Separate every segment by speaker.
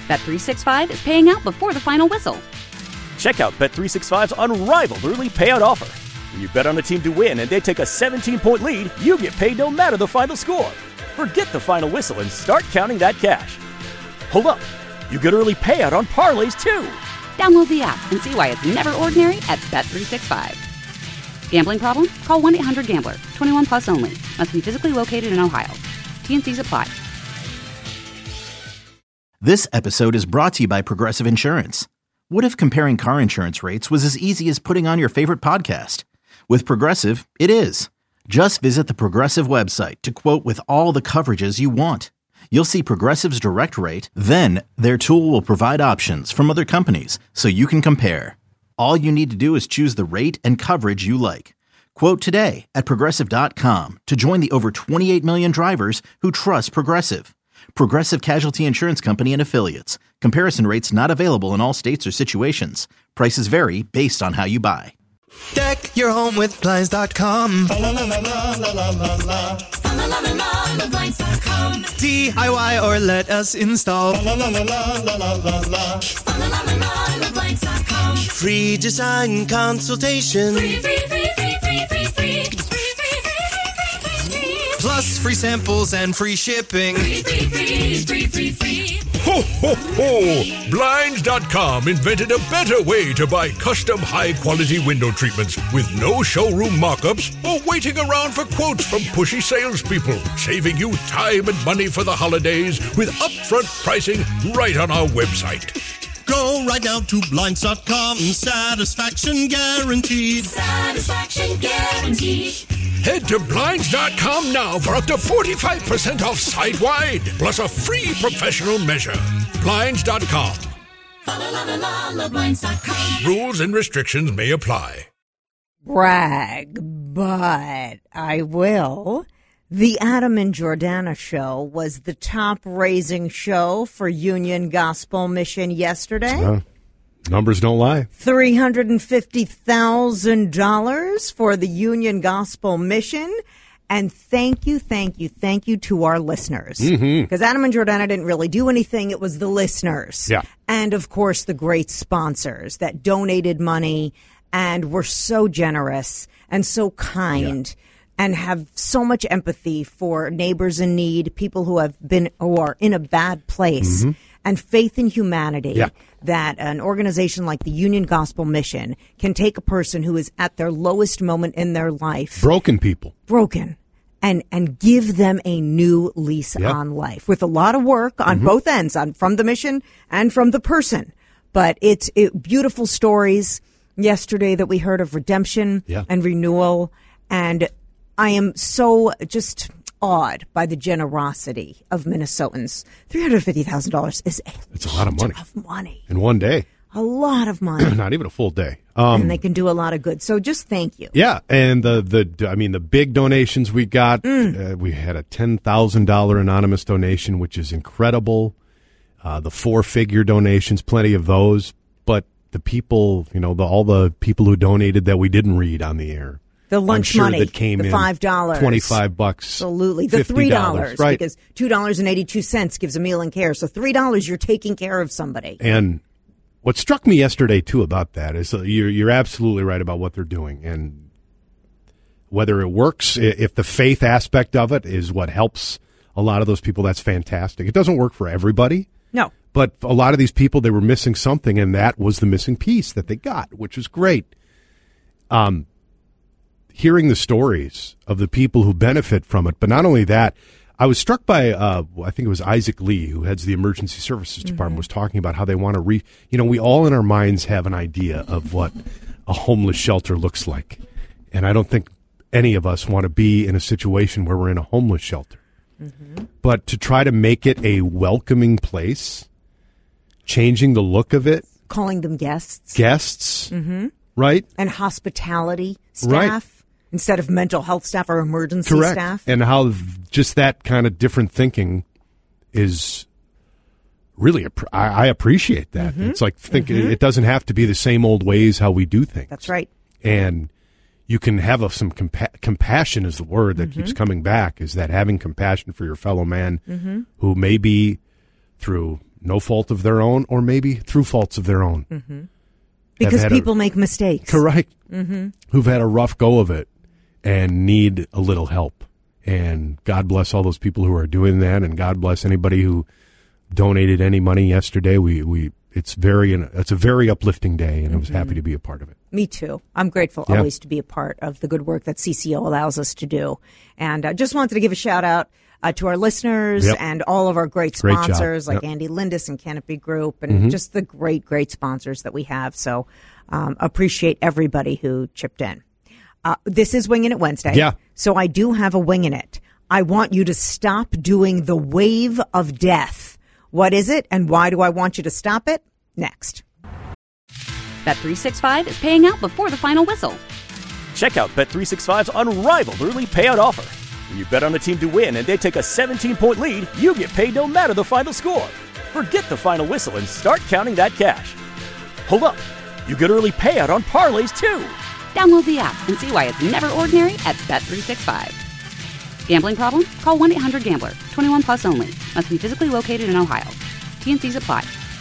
Speaker 1: Bet365 is paying out before the final whistle.
Speaker 2: Check out Bet365's unrivaled early payout offer. When you bet on a team to win and they take a 17-point lead, you get paid no matter the final score. Forget the final whistle and start counting that cash. Hold up. You get early payout on parlays, too.
Speaker 1: Download the app and see why it's never ordinary at Bet365. Gambling problem? Call 1-800-GAMBLER. 21 plus only. Must be physically located in Ohio. T&Cs apply.
Speaker 3: This episode is brought to you by Progressive Insurance. What if comparing car insurance rates was as easy as putting on your favorite podcast? With Progressive, it is. Just visit the Progressive website to quote with all the coverages you want. You'll see Progressive's direct rate, then their tool will provide options from other companies so you can compare. All you need to do is choose the rate and coverage you like. Quote today at Progressive.com to join the over 28 million drivers who trust Progressive. Progressive Casualty Insurance Company and Affiliates. Comparison rates not available in all states or situations. Prices vary based on how you buy.
Speaker 4: Deck your home with Blinds.com. DIY or let us install. Free design consultation. Plus free samples and free shipping.
Speaker 5: Ho, ho, ho! Blinds.com invented a better way to buy custom high-quality window treatments with no showroom mock-ups or waiting around for quotes from pushy salespeople, saving you time and money for the holidays with upfront pricing right on our website.
Speaker 4: Go right now to Blinds.com. Satisfaction guaranteed.
Speaker 6: Satisfaction guaranteed.
Speaker 5: Head to Blinds.com now for up to 45% off site-wide, plus a free professional measure. Blinds.com.
Speaker 6: Blinds.com.
Speaker 5: Rules and restrictions may apply.
Speaker 7: Brag, but I will. The Adam and Jordana Show was the top-raising show for Union Gospel Mission yesterday.
Speaker 8: Numbers don't lie.
Speaker 7: $350,000 for the Union Gospel Mission. And thank you to our listeners. Because Adam and Jordana didn't really do anything. It was the listeners.
Speaker 8: Yeah.
Speaker 7: And, of course, the great sponsors that donated money and were so generous and so kind. Yeah. And have so much empathy for neighbors in need, people who are in a bad place, and faith in humanity.
Speaker 8: Yeah.
Speaker 7: That an organization like the Union Gospel Mission can take a person who is at their lowest moment in their life,
Speaker 8: broken people,
Speaker 7: and give them a new lease on life with a lot of work on both ends, from the mission and from the person. But it's beautiful stories yesterday that we heard of redemption and renewal, and I am so just awed by the generosity of Minnesotans. $350,000 is
Speaker 8: it's a lot of money. In one day.
Speaker 7: A lot of money.
Speaker 8: Not even a full day.
Speaker 7: And they can do a lot of good. So just thank you.
Speaker 8: Yeah, and the big donations we got, we had a $10,000 anonymous donation, which is incredible. The 4-figure donations, plenty of those. But the people, all the people who donated that we didn't read on the air.
Speaker 7: The lunch money,
Speaker 8: that came
Speaker 7: the
Speaker 8: in,
Speaker 7: $5,
Speaker 8: $25,
Speaker 7: absolutely, the $3,
Speaker 8: right?
Speaker 7: Because $2.82 gives a meal and care. So $3, you're taking care of somebody.
Speaker 8: And what struck me yesterday too about that is you're absolutely right about what they're doing, and whether it works, if the faith aspect of it is what helps a lot of those people, that's fantastic. It doesn't work for everybody.
Speaker 7: No.
Speaker 8: But a lot of these people, they were missing something, and that was the missing piece that they got, which was great. Hearing the stories of the people who benefit from it, but not only that, I was struck by, I think it was Isaac Lee, who heads the Emergency Services Department, was talking about how they want to we all in our minds have an idea of what a homeless shelter looks like. And I don't think any of us want to be in a situation where we're in a homeless shelter. But to try to make it a welcoming place, changing the look of it.
Speaker 7: Calling them guests.
Speaker 8: Right?
Speaker 7: And hospitality staff.
Speaker 8: Right.
Speaker 7: Instead of mental health staff or emergency staff.
Speaker 8: And how just that kind of different thinking is really, I appreciate that. It's like it doesn't have to be the same old ways how we do things.
Speaker 7: That's right.
Speaker 8: And you can have some compassion is the word that keeps coming back, is that having compassion for your fellow man who may be through no fault of their own, or maybe through faults of their own.
Speaker 7: Mm-hmm. Because people make mistakes.
Speaker 8: Correct.
Speaker 7: Mm-hmm.
Speaker 8: Who've had a rough go of it and need a little help. And God bless all those people who are doing that, and God bless anybody who donated any money yesterday. It's a very uplifting day, and I was happy to be a part of it.
Speaker 7: Me too. I'm grateful always to be a part of the good work that CCO allows us to do. And I just wanted to give a shout out to our listeners and all of our great sponsors like Andy Lindis and Canopy Group, and just the great sponsors that we have. So appreciate everybody who chipped in. This is Winging It Wednesday.
Speaker 8: Yeah.
Speaker 7: So I do have a Winging It. I want you to stop doing the wave of death. What is it, and why do I want you to stop it? Next.
Speaker 1: Bet365 is paying out before the final whistle.
Speaker 2: Check out Bet365's unrivaled early payout offer. When you bet on a team to win and they take a 17-point lead, you get paid no matter the final score. Forget the final whistle and start counting that cash. Hold up. You get early payout on parlays, too.
Speaker 1: Download the app and see why it's never ordinary at Bet365. Gambling problem? Call 1-800-GAMBLER. 21 plus only. Must be physically located in Ohio. T&Cs apply.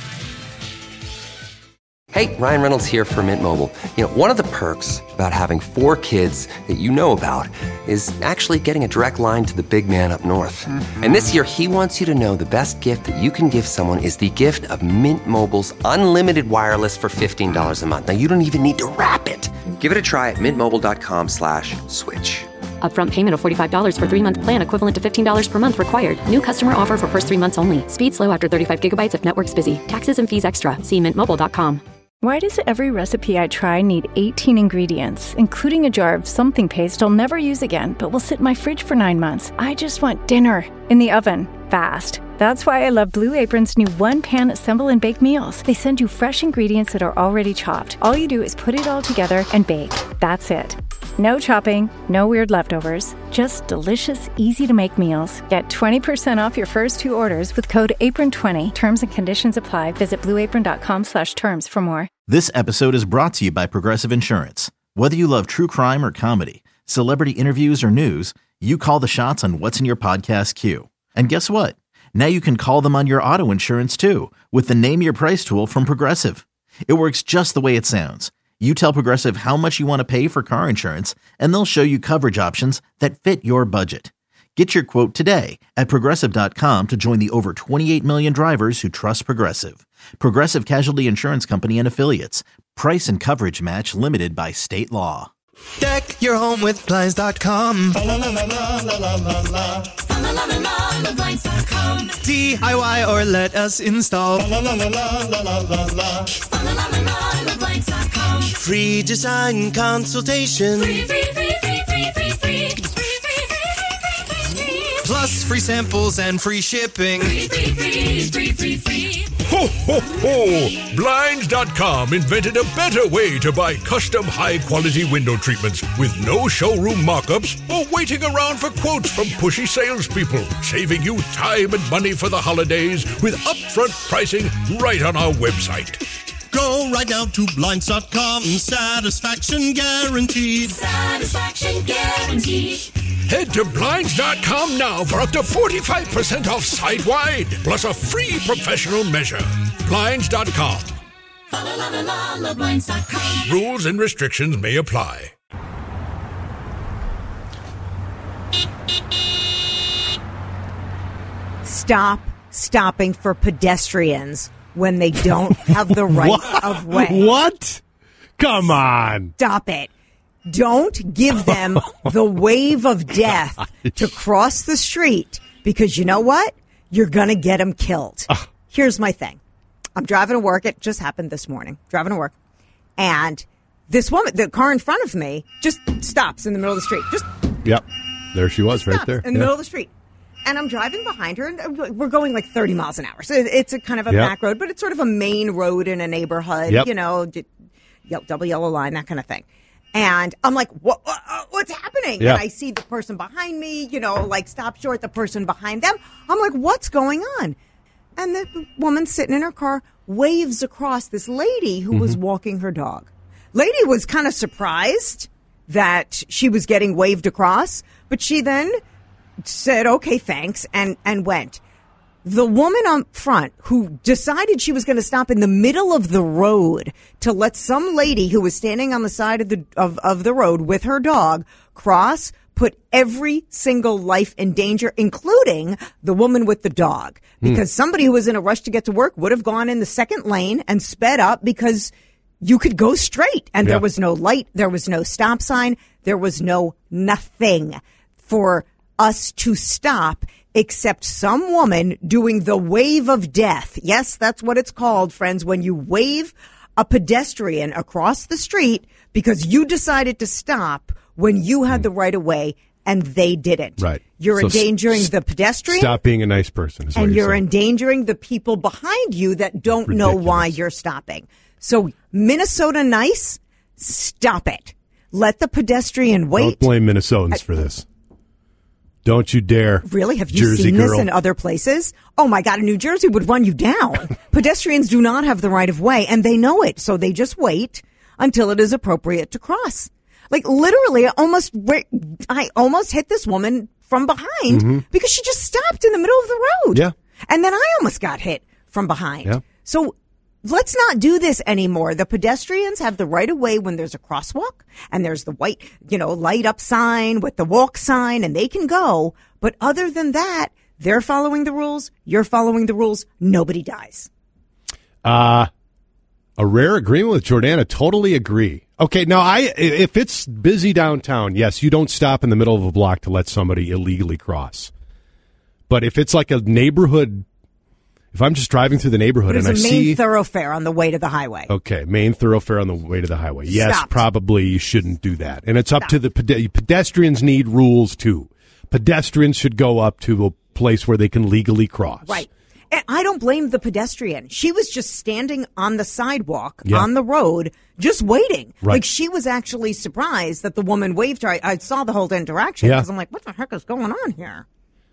Speaker 9: Hey, Ryan Reynolds here for Mint Mobile. You know, one of the perks about having 4 kids that you know about is actually getting a direct line to the big man up north. Mm-hmm. And this year, he wants you to know the best gift that you can give someone is the gift of Mint Mobile's unlimited wireless for $15 a month. Now, you don't even need to wrap it. Give it a try at mintmobile.com/switch.
Speaker 10: Upfront payment of $45 for 3-month plan equivalent to $15 per month required. New customer offer for first 3 months only. Speed slow after 35 gigabytes if network's busy. Taxes and fees extra. See mintmobile.com.
Speaker 11: Why does every recipe I try need 18 ingredients, including a jar of something paste I'll never use again, but will sit in my fridge for 9 months? I just want dinner in the oven, fast. That's why I love Blue Apron's new one-pan assemble and bake meals. They send you fresh ingredients that are already chopped. All you do is put it all together and bake. That's it. No chopping, no weird leftovers, just delicious, easy-to-make meals. Get 20% off your first 2 orders with code APRON20. Terms and conditions apply. Visit blueapron.com/terms for more.
Speaker 3: This episode is brought to you by Progressive Insurance. Whether you love true crime or comedy, celebrity interviews or news, you call the shots on what's in your podcast queue. And guess what? Now you can call them on your auto insurance too with the Name Your Price tool from Progressive. It works just the way it sounds. You tell Progressive how much you want to pay for car insurance, and they'll show you coverage options that fit your budget. Get your quote today at Progressive.com to join the over 28 million drivers who trust Progressive. Progressive Casualty Insurance Company and Affiliates. Price and coverage match limited by state law.
Speaker 4: Deck your home with Blinds.com. DIY or let us install. Free design consultation. Plus free samples and free shipping.
Speaker 5: Ho, ho, ho! Blinds.com invented a better way to buy custom high-quality window treatments with no showroom mock-ups or waiting around for quotes from pushy salespeople, saving you time and money for the holidays with upfront pricing right on our website.
Speaker 4: Go right now to Blinds.com. Satisfaction guaranteed.
Speaker 6: Satisfaction guaranteed.
Speaker 5: Head to Blinds.com now for up to 45% off site-wide, plus a free professional measure. Blinds.com.
Speaker 6: Blinds.com.
Speaker 5: Rules and restrictions may apply.
Speaker 7: Stop stopping for pedestrians when they don't have the right of way.
Speaker 8: What? Come on.
Speaker 7: Stop it. Don't give them the wave of death to cross the street, because you know what? You're going to get them killed. Here's my thing. I'm driving to work. It just happened this morning. Driving to work. And this woman, the car in front of me, just stops in the middle of the street.
Speaker 8: Yep. There she was right there.
Speaker 7: In the middle of the street. And I'm driving behind her, and we're going like 30 miles an hour. So it's a kind of a back road, but it's sort of a main road in a neighborhood, you know, double yellow line, that kind of thing. And I'm like, what's happening?
Speaker 8: Yeah.
Speaker 7: And I see the person behind me, you know, like stop short, the person behind them. I'm like, what's going on? And the woman sitting in her car waves across this lady who was walking her dog. Lady was kind of surprised that she was getting waved across, but she then said, okay, thanks, and went. The woman up front who decided she was going to stop in the middle of the road to let some lady who was standing on the side of the road with her dog cross, put every single life in danger, including the woman with the dog. Because somebody who was in a rush to get to work would have gone in the second lane and sped up because you could go straight. And there was no light. There was no stop sign. There was no nothing for us to stop except some woman doing the wave of death. Yes, that's what it's called, friends, when you wave a pedestrian across the street because you decided to stop when you had the right of way and they didn't.
Speaker 8: Right.
Speaker 7: You're
Speaker 8: So
Speaker 7: endangering the pedestrian.
Speaker 8: Stop being a nice person. Is
Speaker 7: And
Speaker 8: what
Speaker 7: you're
Speaker 8: saying.
Speaker 7: endangering the people behind you that don't know why you're stopping. So Minnesota nice, stop it. Let the pedestrian wait.
Speaker 8: Don't blame Minnesotans for this. Don't you dare.
Speaker 7: Really? Have you
Speaker 8: Jersey
Speaker 7: seen
Speaker 8: girl.
Speaker 7: this in other places? Oh, my God. New Jersey would run you down. Pedestrians do not have the right of way, and they know it. So they just wait until it is appropriate to cross. Like, literally, I almost hit this woman from behind because she just stopped in the middle of the road.
Speaker 8: Yeah.
Speaker 7: And then I almost got hit from behind.
Speaker 8: Yeah.
Speaker 7: So let's not do this anymore. The pedestrians have the right of way when there's a crosswalk and there's the white, light up sign with the walk sign and they can go. But other than that, they're following the rules. You're following the rules. Nobody dies.
Speaker 8: A rare agreement with Jordana. Totally agree. Okay, now if it's busy downtown, yes, you don't stop in the middle of a block to let somebody illegally cross. But if it's like a neighborhood, if I'm just driving through the neighborhood
Speaker 7: But
Speaker 8: and I
Speaker 7: it's a
Speaker 8: see
Speaker 7: main thoroughfare on the way to the highway.
Speaker 8: Okay, main thoroughfare on the way to the highway. Yes,
Speaker 7: Stopped.
Speaker 8: probably you shouldn't do that. And it's up to the pedestrians need rules too. Pedestrians should go up to a place where they can legally cross.
Speaker 7: Right. And I don't blame the pedestrian. She was just standing on the sidewalk, on the road, just waiting.
Speaker 8: Right.
Speaker 7: Like, she was actually surprised that the woman waved her. I saw the whole interaction because I'm like, what the heck is going on here?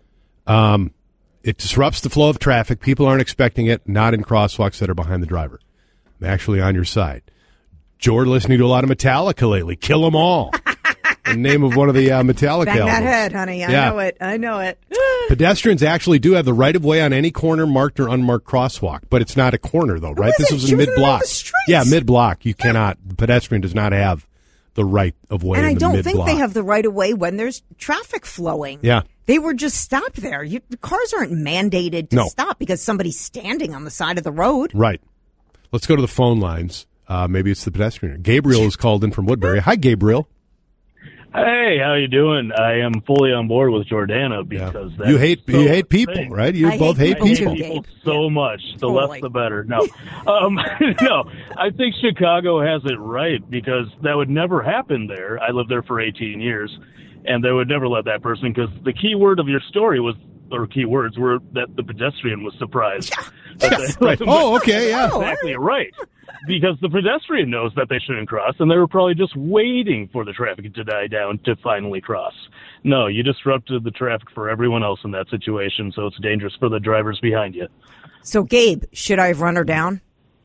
Speaker 8: It disrupts the flow of traffic. People aren't expecting it, not in crosswalks that are behind the driver. I'm actually on your side. Jord listening to a lot of Metallica lately. Kill 'em all. The name of one of the Metallica
Speaker 7: Bang
Speaker 8: albums.
Speaker 7: that head, honey. I know it.
Speaker 8: Pedestrians actually do have the right of way on any corner, marked or unmarked crosswalk, but it's not a corner, though, right? This was
Speaker 7: She
Speaker 8: in
Speaker 7: was in the middle of
Speaker 8: mid-block.
Speaker 7: the street.
Speaker 8: Yeah, mid-block. You cannot. The pedestrian does not have the right of way
Speaker 7: And
Speaker 8: in
Speaker 7: I
Speaker 8: the
Speaker 7: don't
Speaker 8: mid-block.
Speaker 7: think they have the right of way when there's traffic flowing.
Speaker 8: Yeah.
Speaker 7: They were just stopped there. The cars aren't mandated to
Speaker 8: No.
Speaker 7: stop because somebody's standing on the side of the road.
Speaker 8: Right. Let's go to the phone lines. Maybe it's the pedestrian. Gabriel is called in from Woodbury. Hi, Gabriel.
Speaker 12: Hey, how you doing? I am fully on board with Jordana because that's
Speaker 8: You hate people,
Speaker 12: thing.
Speaker 8: right? You both hate
Speaker 12: I
Speaker 8: people.
Speaker 12: hate people so much. The
Speaker 7: Totally.
Speaker 12: less, the better. No, no. I think Chicago has it right because that would never happen there. I lived there for 18 years, and they would never let that person because the key word of your story was, or key words were that the pedestrian was surprised.
Speaker 8: Yes, right. Oh, okay, yeah.
Speaker 12: Exactly right. Because the pedestrian knows that they shouldn't cross, and they were probably just waiting for the traffic to die down to finally cross. No, you disrupted the traffic for everyone else in that situation, so it's dangerous for the drivers behind you.
Speaker 7: So, Gabe, should I have run her down?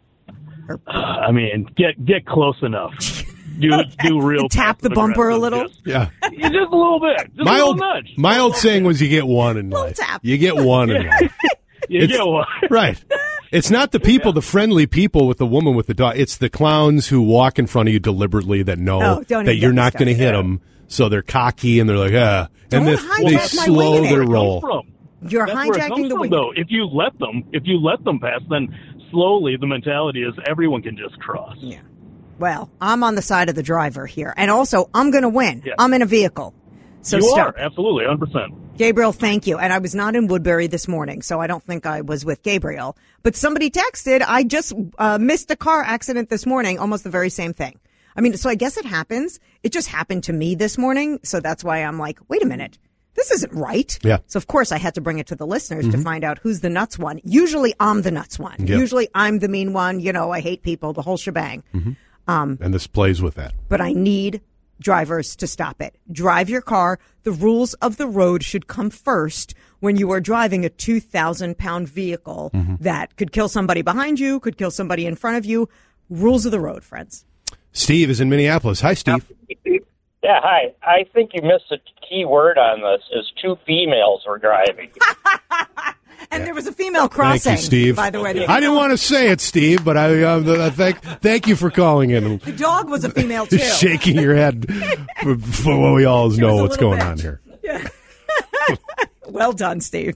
Speaker 12: I mean, get close enough. Do real
Speaker 7: Tap the bumper a little?
Speaker 8: Yeah.
Speaker 12: Just a little bit. Just a little nudge.
Speaker 8: My old saying was you get one in life.
Speaker 7: tap.
Speaker 8: You get one in life.
Speaker 12: You get one.
Speaker 8: Right. It's not the people, the friendly people with the woman with the dog. It's the clowns who walk in front of you deliberately that know
Speaker 7: Oh, don't
Speaker 8: that
Speaker 7: even
Speaker 8: you're
Speaker 7: get me
Speaker 8: not going to
Speaker 7: started.
Speaker 8: hit them. So they're cocky and they're like, and
Speaker 7: Don't
Speaker 8: they
Speaker 7: hijack my
Speaker 8: slow
Speaker 7: way
Speaker 8: their
Speaker 7: there.
Speaker 8: roll.
Speaker 7: You're
Speaker 12: That's where it
Speaker 7: hijacking
Speaker 12: comes
Speaker 7: the
Speaker 12: from,
Speaker 7: window.
Speaker 12: though. If you let them pass, then slowly the mentality is everyone can just cross.
Speaker 7: Yeah. Well, I'm on the side of the driver here. And also, I'm going to win.
Speaker 12: Yeah.
Speaker 7: I'm in a vehicle. So
Speaker 12: you
Speaker 7: stop.
Speaker 12: are, absolutely, 100%.
Speaker 7: Gabriel, thank you. And I was not in Woodbury this morning, so I don't think I was with Gabriel. But somebody texted, I just missed a car accident this morning, almost the very same thing. I mean, so I guess it happens. It just happened to me this morning, so that's why I'm like, wait a minute. This isn't right.
Speaker 8: Yeah.
Speaker 7: So, of course, I had to bring it to the listeners to find out who's the nuts one. Usually, I'm the nuts one.
Speaker 8: Yeah.
Speaker 7: Usually, I'm the mean one. I hate people, the whole shebang.
Speaker 8: And this plays with that.
Speaker 7: But I need drivers to stop it. Drive your car. The rules of the road should come first when you are driving a 2,000-pound vehicle that could kill somebody behind you, could kill somebody in front of you. Rules of the road, friends.
Speaker 8: Steve is in Minneapolis. Hi, Steve.
Speaker 13: Yeah, hi. I think you missed a key word on this, is two females were driving.
Speaker 7: And there was a female crossing.
Speaker 8: Thank you, Steve.
Speaker 7: By the way,
Speaker 8: I didn't want to say it, Steve, but I thank you for calling in.
Speaker 7: The dog was a female too.
Speaker 8: Shaking your head for what we all know what's going on here.
Speaker 7: Yeah. Well done, Steve.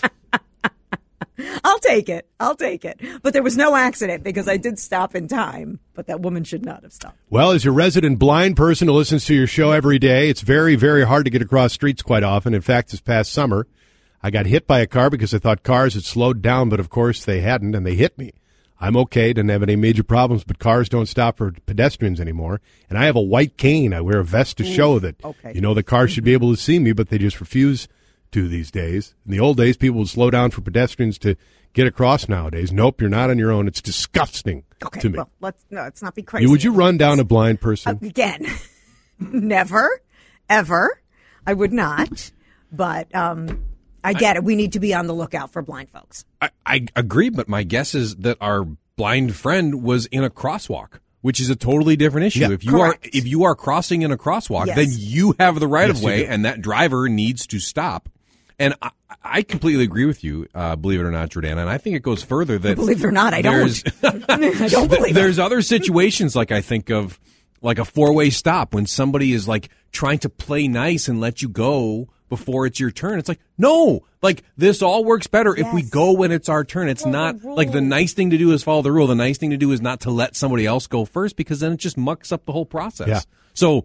Speaker 7: I'll take it. But there was no accident because I did stop in time. But that woman should not have stopped.
Speaker 8: Well, as your resident blind person who listens to your show every day, it's very, very hard to get across streets quite often. In fact, this past summer, I got hit by a car because I thought cars had slowed down, but of course they hadn't, and they hit me. I'm okay, didn't have any major problems, but cars don't stop for pedestrians anymore. And I have a white cane. I wear a vest to show that, the cars should be able to see me, but they just refuse to these days. In the old days, people would slow down for pedestrians to get across nowadays. Nope, you're not on your own. It's disgusting to me.
Speaker 7: Well, let's not be crazy.
Speaker 8: Would you run down a blind person?
Speaker 7: Again, never, ever. I would not, but I get it. We need to be on the lookout for blind folks.
Speaker 14: I agree, but my guess is that our blind friend was in a crosswalk, which is a totally different issue.
Speaker 8: Yeah,
Speaker 14: if you are crossing in a crosswalk, then you have the right of way, and that driver needs to stop. And I completely agree with you, believe it or not, Jordana. And I think it goes further that
Speaker 7: believe it or not, I don't. I don't believe
Speaker 14: there's other situations like I think of like a four-way stop when somebody is like trying to play nice and let you go before it's your turn. It's like, no, like this all works better if we go when it's our turn. It's not like the nice thing to do is follow the rule. The nice thing to do is not to let somebody else go first because then it just mucks up the whole process.
Speaker 8: Yeah.
Speaker 14: So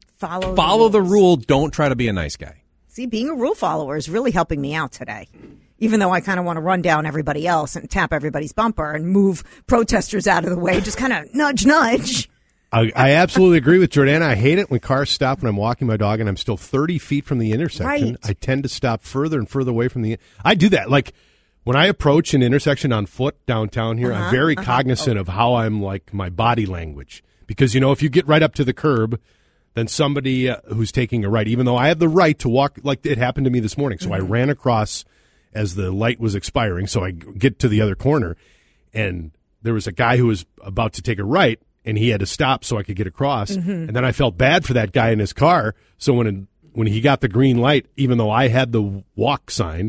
Speaker 14: follow the rule. Don't try to be a nice guy.
Speaker 7: See, being a rule follower is really helping me out today. Even though I kind of want to run down everybody else and tap everybody's bumper and move protesters out of the way, just kind of nudge, nudge.
Speaker 8: I absolutely agree with Jordana. I hate it when cars stop when I'm walking my dog and I'm still 30 feet from the intersection.
Speaker 7: Right.
Speaker 8: I tend to stop further and further away from the. I do that. Like when I approach an intersection on foot downtown here, I'm very cognizant of how I'm like my body language. Because, if you get right up to the curb, then somebody who's taking a right, even though I have the right to walk, like it happened to me this morning. So I ran across as the light was expiring. So I get to the other corner, and there was a guy who was about to take a right, and he had to stop so I could get across. And then I felt bad for that guy in his car. So when he got the green light, even though I had the walk sign,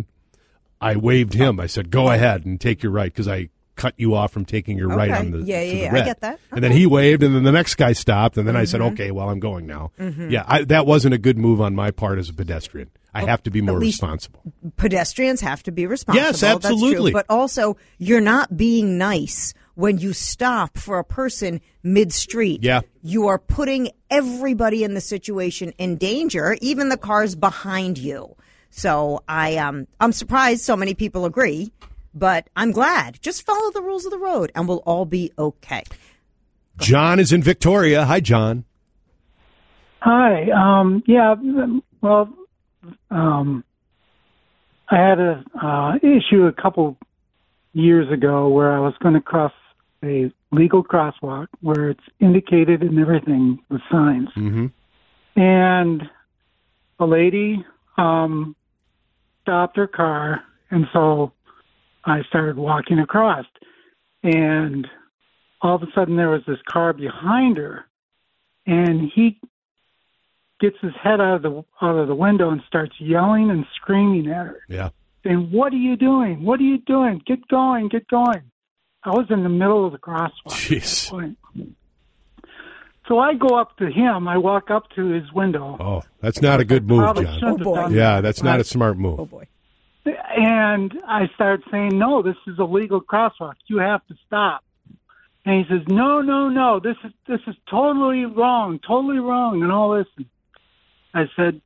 Speaker 8: I waved him. I said, go ahead and take your right because I cut you off from taking your right on the to the red.
Speaker 7: I get that. Okay.
Speaker 8: And then he waved, and then the next guy stopped, and then I said, okay, well, I'm going now. Yeah, that wasn't a good move on my part as a pedestrian. I have to be more responsible.
Speaker 7: Pedestrians have to be responsible.
Speaker 8: Yes, absolutely.
Speaker 7: That's true. But also, you're not being nice when you stop for a person mid-street.
Speaker 8: Yeah.
Speaker 7: You are putting everybody in the situation in danger, even the cars behind you. So I'm surprised so many people agree. But I'm glad. Just follow the rules of the road, and we'll all be okay.
Speaker 8: John is in Victoria. Hi, John.
Speaker 15: Hi. I had a issue a couple years ago where I was going to cross a legal crosswalk where it's indicated and everything with signs. And a lady stopped her car, and so I started walking across, and all of a sudden there was this car behind her, and he gets his head out of the window and starts yelling and screaming at her.
Speaker 8: Yeah.
Speaker 15: Saying, "What are you doing? What are you doing? Get going, get going." I was in the middle of the crosswalk.
Speaker 8: Jeez.
Speaker 15: So I go up to him. I walk up to his window.
Speaker 8: Oh, that's not a good move, John.
Speaker 7: Oh, boy.
Speaker 8: Yeah, that's not a smart move.
Speaker 7: Oh, boy.
Speaker 15: And I start saying, "No, this is a legal crosswalk. You have to stop." And he says, "No, this is totally wrong, and all this." And I said,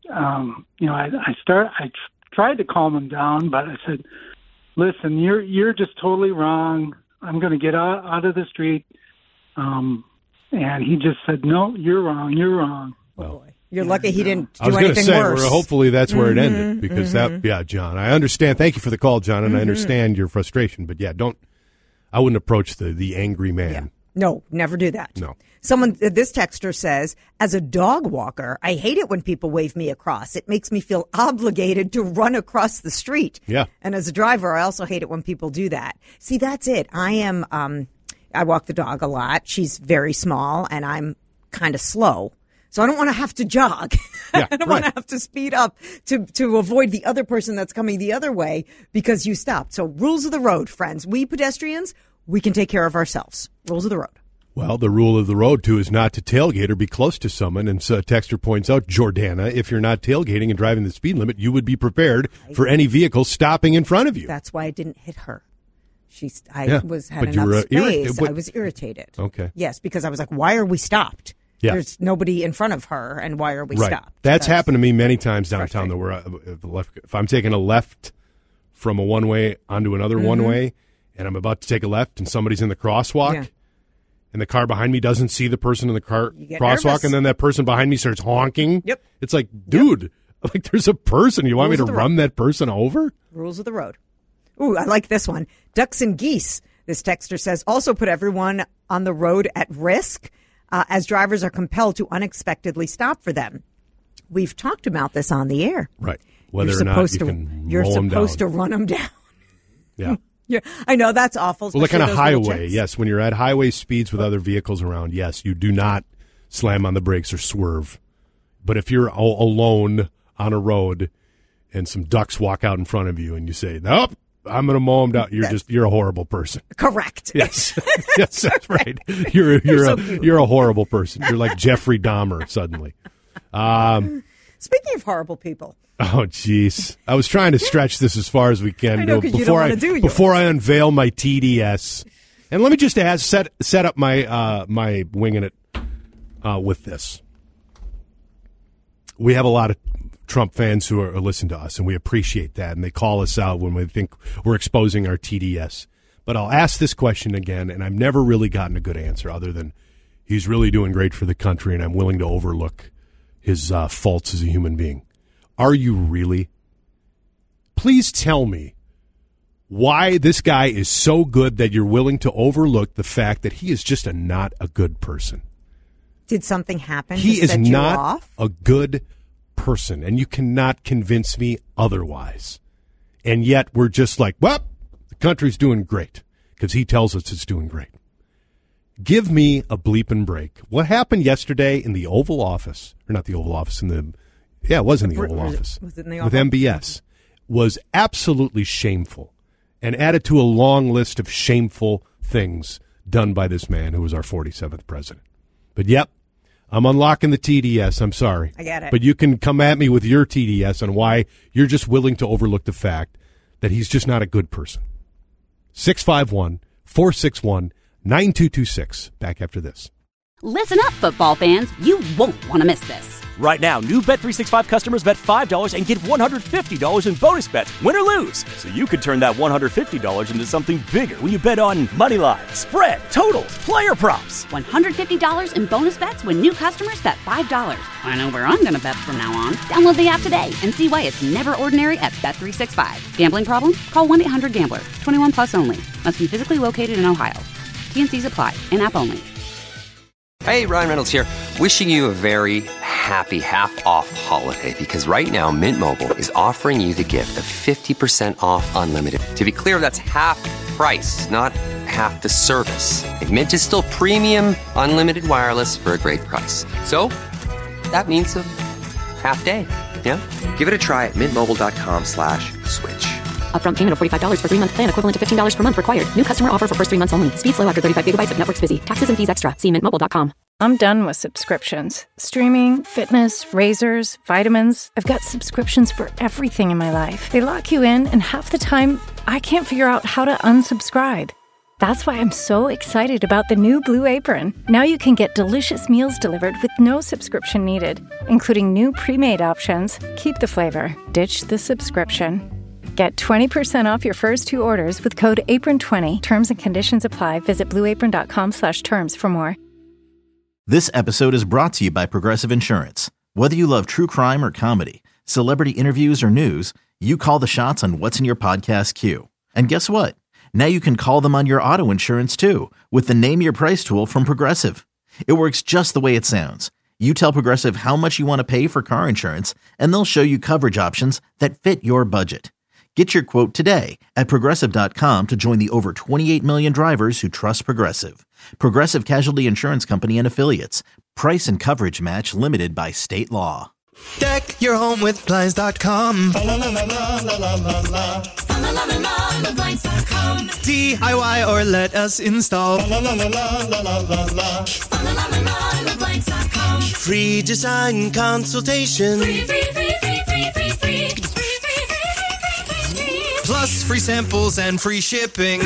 Speaker 15: I tried to calm him down, but I said, "Listen, you're just totally wrong. I'm going to get out of the street." And he just said, "No, you're wrong."
Speaker 8: Well,
Speaker 7: you're lucky he didn't do
Speaker 8: I was going to
Speaker 7: anything
Speaker 8: say,
Speaker 7: worse.
Speaker 8: hopefully that's where it ended, because John, I understand. Thank you for the call, John, and I understand your frustration. But I wouldn't approach the angry man.
Speaker 7: Yeah. No, never do that.
Speaker 8: No.
Speaker 7: This texter says, as a dog walker, I hate it when people wave me across. It makes me feel obligated to run across the street.
Speaker 8: Yeah.
Speaker 7: And as a driver, I also hate it when people do that. See, that's it. I walk the dog a lot. She's very small, and I'm kind of slow. So I don't want to have to jog.
Speaker 8: Yeah,
Speaker 7: I don't want to have to speed up to avoid the other person that's coming the other way because you stopped. So rules of the road, friends. We pedestrians, we can take care of ourselves. Rules of the road.
Speaker 8: Well, the rule of the road, too, is not to tailgate or be close to someone. And so Texter points out, Jordana, if you're not tailgating and driving the speed limit, you would be prepared for any vehicle stopping in front of you.
Speaker 7: That's why I didn't hit her. I had enough space. I was irritated.
Speaker 8: Okay.
Speaker 7: Yes, because I was like, why are we stopped?
Speaker 8: Yeah.
Speaker 7: There's nobody in front of her, and why are we stopped?
Speaker 8: That's happened to me many times downtown, though, where if I'm taking a left from a one-way onto another one-way, and I'm about to take a left, and somebody's in the crosswalk, and the car behind me doesn't see the person in the crosswalk,
Speaker 7: nervous.
Speaker 8: and then that person behind me starts honking.
Speaker 7: Yep.
Speaker 8: It's like, dude, like there's a person. You want me to run that person over?
Speaker 7: Rules of the road. Ooh, I like this one. Ducks and geese, this texter says, also put everyone on the road at risk as drivers are compelled to unexpectedly stop for them. We've talked about this on the air.
Speaker 8: Right. Whether or not you're
Speaker 7: supposed to run them down.
Speaker 8: Yeah.
Speaker 7: Yeah, I know that's awful.
Speaker 8: Well, like on a highway, yes. When you're at highway speeds with other vehicles around, yes, you do not slam on the brakes or swerve. But if you're alone on a road and some ducks walk out in front of you and you say, nope, I'm going to mow them down, you're a horrible person.
Speaker 7: Correct.
Speaker 8: Yes, yes, that's right. You're a horrible person. You're like Jeffrey Dahmer suddenly.
Speaker 7: Speaking of horrible people.
Speaker 8: Oh, jeez. I was trying to stretch this as far as we can
Speaker 7: before
Speaker 8: I unveil my TDS. And let me just set up my winging it with this. We have a lot of Trump fans who are listen to us, and we appreciate that, and they call us out when we think we're exposing our TDS. But I'll ask this question again, and I've never really gotten a good answer other than he's really doing great for the country, and I'm willing to overlook his faults as a human being. Are you really? Please tell me why this guy is so good that you're willing to overlook the fact that he is just not a good person.
Speaker 7: Did something happen?
Speaker 8: He is not
Speaker 7: off?
Speaker 8: a good person, and you cannot convince me otherwise. And yet we're just like, well, the country's doing great because he tells us it's doing great. Give me a bleeping break. What happened yesterday in the Oval Office, or not the Oval Office, it was in the Oval Office.
Speaker 7: Was it in the
Speaker 8: with
Speaker 7: Oval?
Speaker 8: MBS, was absolutely shameful and added to a long list of shameful things done by this man who was our 47th president. But yep, I'm unlocking the TDS. I'm sorry.
Speaker 7: I get it.
Speaker 8: But you can come at me with your TDS on why you're just willing to overlook the fact that he's just not a good person. 651-461-9226. Back after this.
Speaker 1: Listen up, football fans. You won't want to miss this.
Speaker 2: Right now, new Bet365 customers bet $5 and get $150 in bonus bets, win or lose. So you could turn that $150 into something bigger when you bet on moneyline, spread, totals, player props.
Speaker 1: $150 in bonus bets when new customers bet $5. I know where I'm going to bet from now on. Download the app today and see why it's never ordinary at Bet365. Gambling problem? Call 1-800-GAMBLER. 21 plus only. Must be physically located in Ohio. T&Cs apply. In-app only.
Speaker 9: Hey, Ryan Reynolds here. Wishing you a very happy half-off holiday because right now Mint Mobile is offering you the gift of 50% off unlimited. To be clear, that's half price, not half the service. And Mint is still premium unlimited wireless for a great price. So that means a half day. Yeah? Give it a try at mintmobile.com/switch.
Speaker 10: Upfront payment of $45 for 3-month plan, equivalent to $15 per month required. New customer offer for first 3 months only. Speed slow after 35 gigabytes if network's busy. Taxes and fees extra. See mintmobile.com.
Speaker 11: I'm done with subscriptions. Streaming, fitness, razors, vitamins. I've got subscriptions for everything in my life. They lock you in, and half the time, I can't figure out how to unsubscribe. That's why I'm so excited about the new Blue Apron. Now you can get delicious meals delivered with no subscription needed, including new pre-made options. Keep the flavor. Ditch the subscription. Get 20% off your first 2 orders with code APRON20. Terms and conditions apply. Visit blueapron.com/terms for more.
Speaker 3: This episode is brought to you by Progressive Insurance. Whether you love true crime or comedy, celebrity interviews or news, you call the shots on what's in your podcast queue. And guess what? Now you can call them on your auto insurance too with the Name Your Price tool from Progressive. It works just the way it sounds. You tell Progressive how much you want to pay for car insurance, and they'll show you coverage options that fit your budget. Get your quote today at Progressive.com to join the over 28 million drivers who trust Progressive. Progressive Casualty Insurance Company and Affiliates. Price and coverage match limited by state law.
Speaker 4: Deck your home with Blinds.com. DIY or let us install. Free design consultation. Plus free samples and free shipping.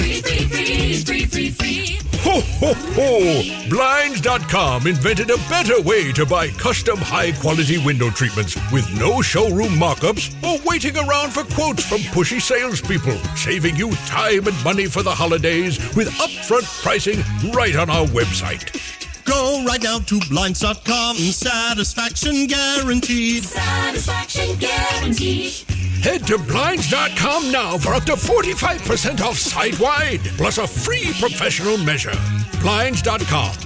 Speaker 5: Ho, ho, ho! Blinds.com invented a better way to buy custom high-quality window treatments with no showroom mock-ups or waiting around for quotes from pushy salespeople, saving you time and money for the holidays with upfront pricing right on our website.
Speaker 4: Go right now to Blinds.com. Satisfaction guaranteed.
Speaker 6: Satisfaction guaranteed.
Speaker 5: Head to Blinds.com now for up to 45% off site-wide, plus a free professional measure. Blinds.com.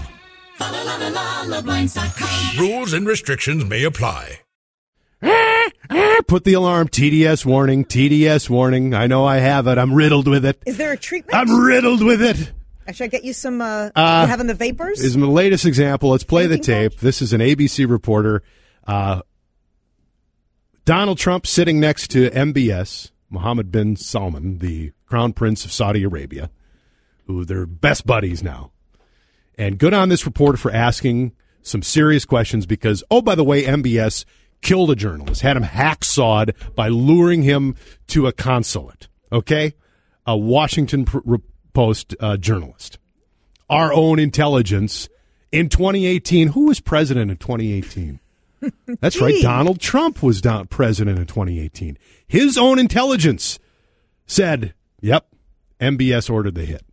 Speaker 6: Blinds.com.
Speaker 5: Rules and restrictions may apply.
Speaker 8: Put the alarm. TDS warning. TDS warning. I know I have it. I'm riddled with it.
Speaker 7: Is there a treatment?
Speaker 8: I'm riddled with it.
Speaker 7: Should I get you some, you having the vapors?
Speaker 8: Is my latest example. Let's play the tape. This is an ABC reporter. Donald Trump sitting next to MBS, Mohammed bin Salman, the crown prince of Saudi Arabia, who they're best buddies now. And good on this reporter for asking some serious questions because, oh, by the way, MBS killed a journalist, had him hacksawed by luring him to a consulate, okay? A Washington Post journalist. Our own intelligence in 2018. Who was president in 2018? That's right. Donald Trump was president in 2018. His own intelligence said, yep, MBS ordered the hit.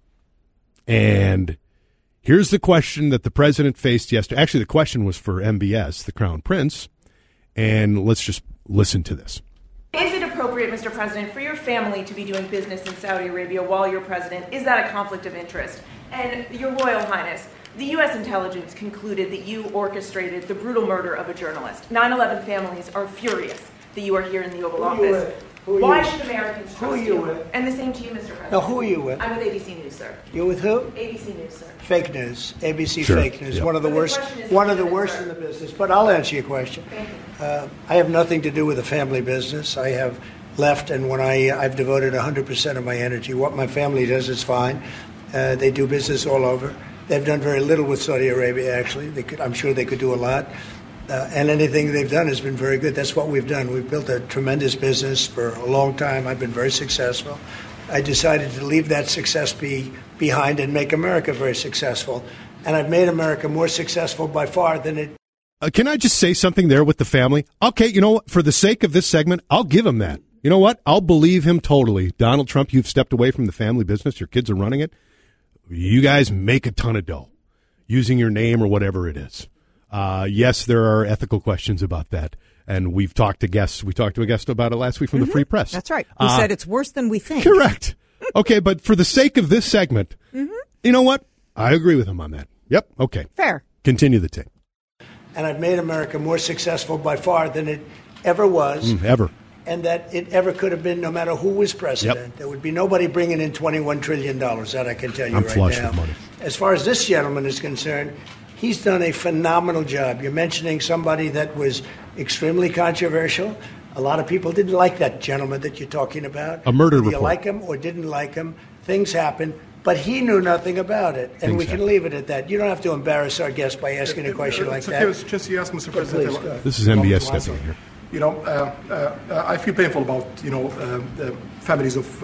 Speaker 8: And here's the question that the president faced yesterday. Actually, the question was for MBS, the crown prince. And let's just listen to this.
Speaker 16: Is it appropriate, Mr. President, for your family to be doing business in Saudi Arabia while you're president? Is that a conflict of interest? And Your Royal Highness, the U.S. intelligence concluded that you orchestrated the brutal murder of a journalist. 9/11 families are furious that you are here in the Oval Office. Why should Americans trust you? And the same to you, Mr. President.
Speaker 17: Now, who are you with?
Speaker 16: I'm with ABC News, sir.
Speaker 17: You're with who?
Speaker 16: ABC News, sir.
Speaker 17: Fake news. ABC
Speaker 8: Sure.
Speaker 17: fake news.
Speaker 8: Yep.
Speaker 17: One of the worst in the business. But I'll answer your question. I have nothing to do with the family business. I have left, and when I've devoted 100% of my energy. What my family does is fine. They do business all over. They've done very little with Saudi Arabia, actually. I'm sure they could do a lot. And anything they've done has been very good. That's what we've done. We've built a tremendous business for a long time. I've been very successful. I decided to leave that success behind and make America very successful. And I've made America more successful by far than it.
Speaker 8: Can I just say something there with the family? Okay, you know what? For the sake of this segment, I'll give him that. You know what? I'll believe him totally. Donald Trump, you've stepped away from the family business. Your kids are running it. You guys make a ton of dough using your name or whatever it is. Yes, there are ethical questions about that. And we've talked to guests. We talked to a guest about it last week from the Free Press.
Speaker 7: That's right. Who said it's worse than we think.
Speaker 8: Correct. Okay, but for the sake of this segment, you know what? I agree with him on that. Yep. Okay.
Speaker 7: Fair.
Speaker 8: Continue the tape.
Speaker 17: And I've made America more successful by far than it ever was.
Speaker 8: Ever.
Speaker 17: And that it ever could have been, no matter who was president.
Speaker 8: Yep.
Speaker 17: There would be nobody bringing in $21 trillion. That I can tell you
Speaker 8: I'm
Speaker 17: right
Speaker 8: flush
Speaker 17: now.
Speaker 8: with money.
Speaker 17: As far as this gentleman is concerned, he's done a phenomenal job. You're mentioning somebody that was extremely controversial. A lot of people didn't like that gentleman that you're talking about.
Speaker 8: A murder
Speaker 17: Whether
Speaker 8: report.
Speaker 17: you like him or didn't like him, things happen. But he knew nothing about it, and we can leave it at that. You don't have to embarrass our guest by asking a question like that.
Speaker 18: Just yes, Mr.
Speaker 17: But
Speaker 18: President.
Speaker 17: please, go.
Speaker 8: This is MBS stepping in here.
Speaker 18: You know, I feel painful about, the families of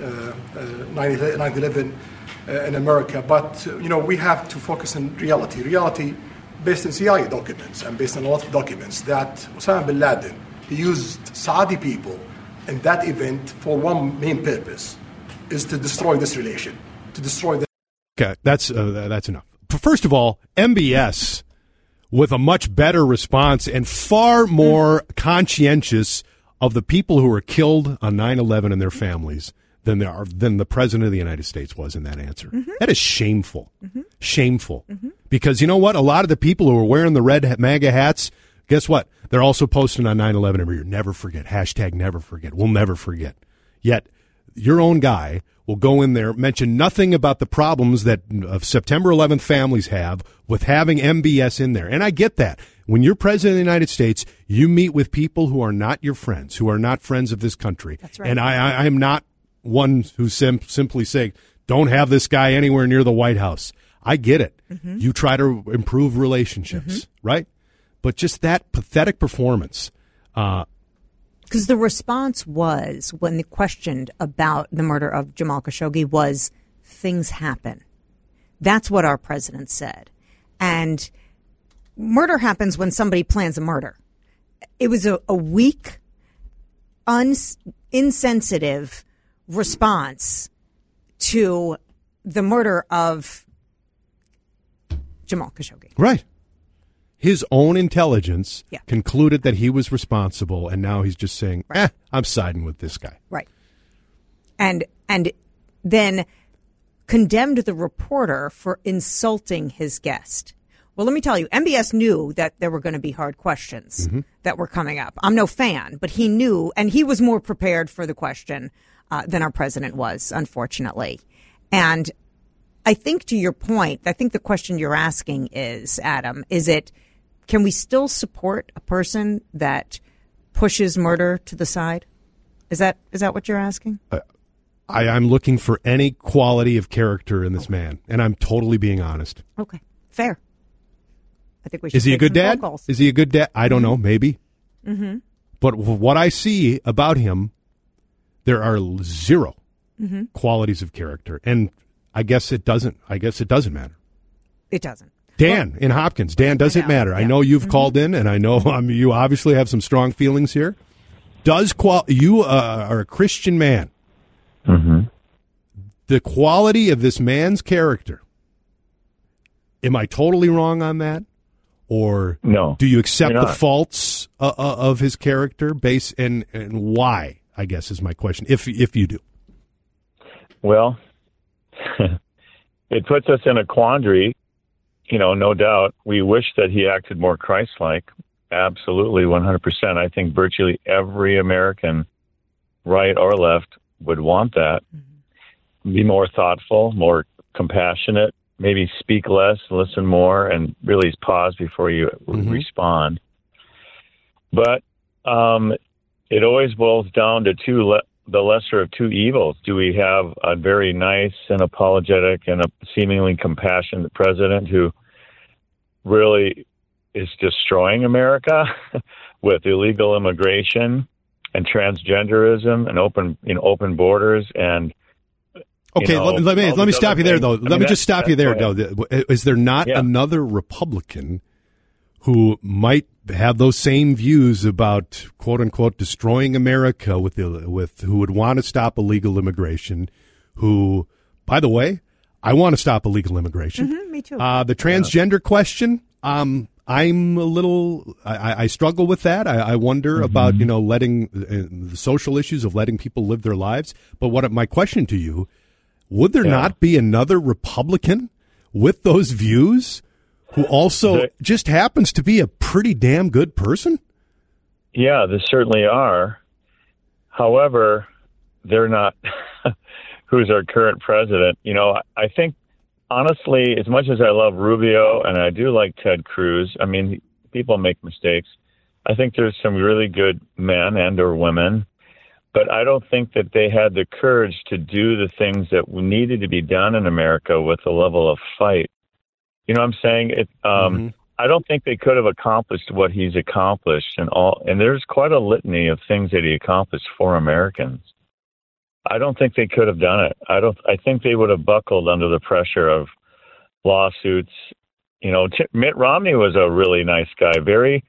Speaker 18: 9/11 in America. But, we have to focus on reality. Reality based on CIA documents and based on a lot of documents that Osama bin Laden, he used Saudi people in that event for one main purpose, is to destroy this relation, to destroy the...
Speaker 8: Okay, that's enough. First of all, MBS, with a much better response and far more conscientious of the people who were killed on 9/11 and their families than the president of the United States was in that answer. That is shameful. Shameful. Because you know what? A lot of the people who are wearing the red MAGA hats, guess what? They're also posting on 9/11 every year. Never forget. Hashtag never forget. We'll never forget. Yet your own guy will go in there, mention nothing about the problems that September 11th families have with having MBS in there. And I get that. When you're president of the United States, you meet with people who are not your friends, who are not friends of this country.
Speaker 7: That's right.
Speaker 8: And I am not one who's simply saying, don't have this guy anywhere near the White House. I get it.
Speaker 7: Mm-hmm.
Speaker 8: You try to improve relationships, right? But just that pathetic performance.
Speaker 7: Because the response was, when they questioned about the murder of Jamal Khashoggi, was things happen. That's what our president said. And murder happens when somebody plans a murder. It was a weak, insensitive response to the murder of Jamal Khashoggi.
Speaker 8: Right. His own intelligence concluded that he was responsible, and now he's just saying, I'm siding with this guy.
Speaker 7: Right. And then condemned the reporter for insulting his guest. Well, let me tell you, MBS knew that there were going to be hard questions that were coming up. I'm no fan, but he knew, and he was more prepared for the question than our president was, unfortunately. And I think, to your point, I think the question you're asking is, Adam, can we still support a person that pushes murder to the side? Is that what you're asking?
Speaker 8: I'm looking for any quality of character in this man, and I'm totally being honest.
Speaker 7: Okay, fair. I think we should.
Speaker 8: Is he a good dad?
Speaker 7: Calls.
Speaker 8: Is he a good dad? I don't know, maybe.
Speaker 7: Mm-hmm.
Speaker 8: But what I see about him, there are zero qualities of character, and I guess it doesn't matter.
Speaker 7: It doesn't.
Speaker 8: Dan in Hopkins. Dan, does it matter? Yeah. I know you've called in, and I know you obviously have some strong feelings here. You are a Christian man.
Speaker 19: Mm-hmm.
Speaker 8: The quality of this man's character, am I totally wrong on that? Or
Speaker 19: no,
Speaker 8: do you accept the faults of his character and why, I guess, is my question, if you do?
Speaker 19: Well, it puts us in a quandary, no doubt. We wish that he acted more Christ-like. Absolutely, 100%. I think virtually every American, right or left, would want that. Be more thoughtful, more compassionate, maybe speak less, listen more, and really pause before you respond. But it always boils down to the lesser of two evils. Do we have a very nice and apologetic and a seemingly compassionate president who really is destroying America with illegal immigration and transgenderism and open borders and
Speaker 8: okay, let me stop you there, though. Let me just stop you there, though. Is there not another Republican who might have those same views about "quote unquote" destroying America with who would want to stop illegal immigration? Who, by the way, I want to stop illegal immigration.
Speaker 7: Me too.
Speaker 8: The transgender question. I'm a little. I struggle with that. I wonder about letting the social issues of letting people live their lives. But my question to you. Would there not be another Republican with those views who also just happens to be a pretty damn good person?
Speaker 19: Yeah, there certainly are. However, they're not who's our current president. I think, honestly, as much as I love Rubio and I do like Ted Cruz, I mean, people make mistakes. I think there's some really good men and or women. But I don't think that they had the courage to do the things that needed to be done in America with a level of fight. You know what I'm saying? I don't think they could have accomplished what he's accomplished and there's quite a litany of things that he accomplished for Americans. I don't think they could have done it. I think they would have buckled under the pressure of lawsuits. Mitt Romney was a really nice guy, very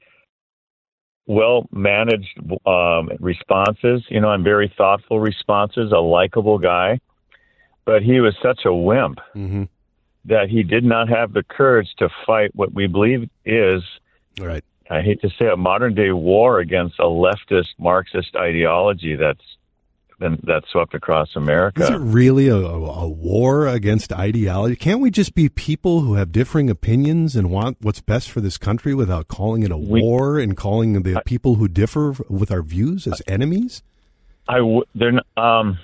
Speaker 19: well-managed responses, and very thoughtful responses, a likable guy. But he was such a wimp that he did not have the courage to fight what we believe is,
Speaker 8: right.
Speaker 19: I hate to say, a modern-day war against a leftist Marxist ideology that's swept across America.
Speaker 8: Is it really a war against ideology? Can't we just be people who have differing opinions and want what's best for this country without calling it a war and calling the people who differ with our views as enemies?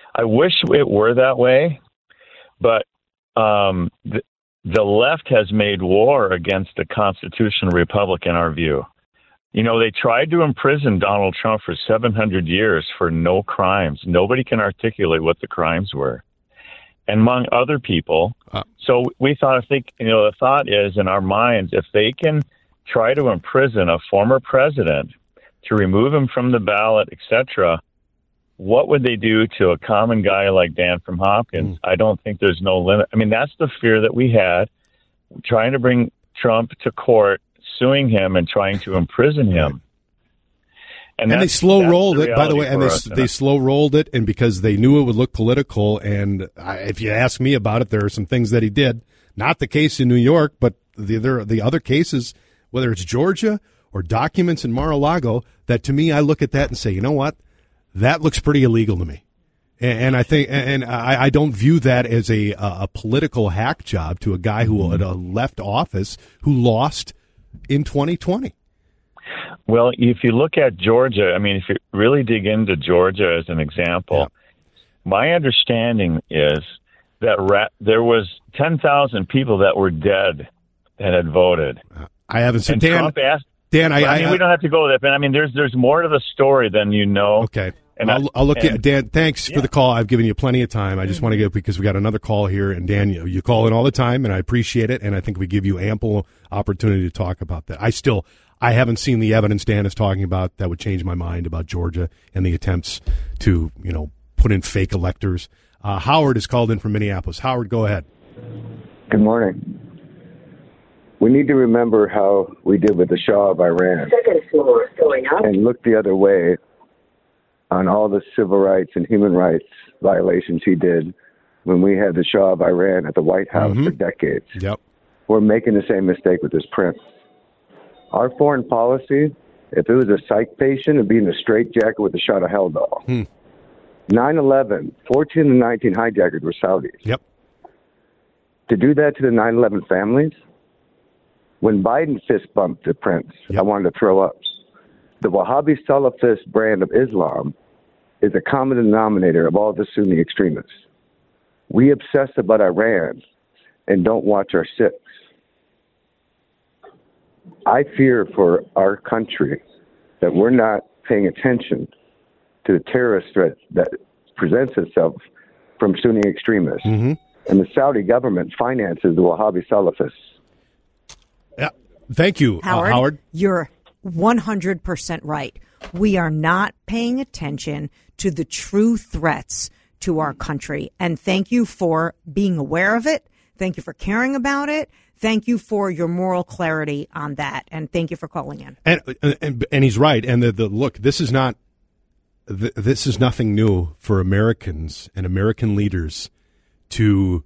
Speaker 19: I wish it were that way, but the left has made war against the constitutional republic in our view. You know, they tried to imprison Donald Trump for 700 years for no crimes. Nobody can articulate what the crimes were. And among other people, so we thought, the thought is in our minds, if they can try to imprison a former president to remove him from the ballot, etc., what would they do to a common guy like Dan from Hopkins? I don't think there's no limit. I mean, that's the fear that we had, trying to bring Trump to court, suing him and trying to imprison him.
Speaker 8: And they slow rolled it, by the way, and they slow rolled it, and because they knew it would look political. And if you ask me about it, there are some things that he did. Not the case in New York, but the other cases, whether it's Georgia or documents in Mar-a-Lago, that to me, I look at that and say, you know what, that looks pretty illegal to me. And I think, and I don't view that as a political hack job to a guy who had left office who lost in 2020.
Speaker 19: Well, if you look at Georgia, I mean, if you really dig into Georgia as an example, my understanding is that there was 10,000 people that were dead that had voted.
Speaker 8: I haven't seen
Speaker 19: Dan. Dan, I mean, we don't have to go there, but I mean, there's more to the story than you know.
Speaker 8: Okay. And I'll look at Dan. Thanks for the call. I've given you plenty of time. I just want to get, because we got another call here, and Dan, you call in all the time, and I appreciate it. And I think we give you ample opportunity to talk about that. I haven't seen the evidence Dan is talking about that would change my mind about Georgia and the attempts to, put in fake electors. Howard is called in from Minneapolis. Howard, go ahead.
Speaker 20: Good morning. We need to remember how we did with the Shah of Iran.
Speaker 21: Second floor going up.
Speaker 20: And look the other way on all the civil rights and human rights violations he did when we had the Shah of Iran at the White House for decades.
Speaker 8: Yep.
Speaker 20: We're making the same mistake with this prince. Our foreign policy, if it was a psych patient, it'd be in a straitjacket with a shot of hell doll. 9/11, 14 of the 19 hijackers were Saudis.
Speaker 8: Yep.
Speaker 20: To do that to the 9/11 families, when Biden fist bumped the prince, I wanted to throw up. The Wahhabi Salafist brand of Islam is a common denominator of all the Sunni extremists. We obsess about Iran and don't watch our Sikhs. I fear for our country that we're not paying attention to the terrorist threat that presents itself from Sunni extremists. And the Saudi government finances the Wahhabi Salafists.
Speaker 8: Yeah. Thank you, Howard.
Speaker 7: You're 100% right. We are not paying attention to the true threats to our country. And thank you for being aware of it. Thank you for caring about it. Thank you for your moral clarity on that. And thank you for calling in.
Speaker 8: And he's right. And look, this is nothing new for Americans and American leaders to